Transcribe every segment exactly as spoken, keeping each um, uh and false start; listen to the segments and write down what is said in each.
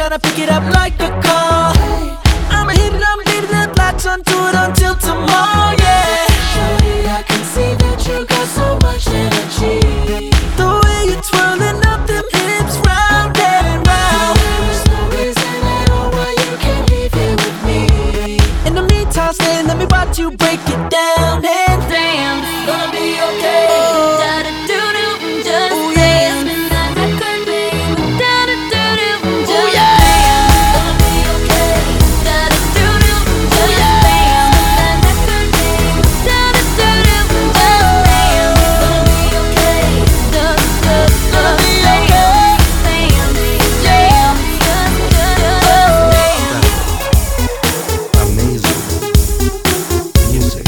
tryna pick it up like a call. I'ma hit it, I'ma leave it, latch onto it until tomorrow, yeah. Shorty, I can see that you got so much energy. The way you're twirling up them hips round and round. There's no reason at all why you can't leave here with me. In the meantime, stay, let me watch you break it down. And Damn, it's gonna be okay. oh, Da-da-doo-doo, just oh, dance. yeah. Midnight record, baby. Da-da-doo-doo, just Oh, yeah. dance. It's gonna be okay. Da-da-doo-doo, just dance. Midnight record, baby. Da-da-doo-doo, just dance. It's gonna be okay. Just, just, Gonna just be dance. okay. Dance, dance, just, just, just dance. Amazing music.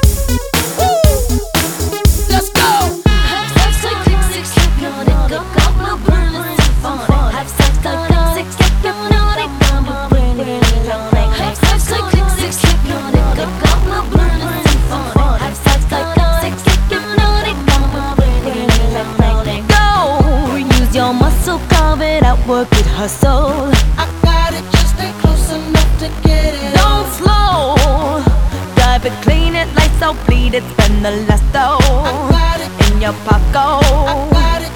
Let's go. Have sex like click, six, click, naughty, go, go, no burn, let's have fun. Have sex like click, six, click, go, naughty, go, no burn, really lonely. Have sex like click, six, click, naughty, go, go, no burn, let's have fun. Have sex like click, six, click, go, naughty, go, no burn, really lonely. Go, use your muscle, carve it out, work it, hustle. I got it, just stay close enough to get it. Don't slow, drive it, clean it, lights out, bleed it, spend the last I dough got it, in your I pocket. got it.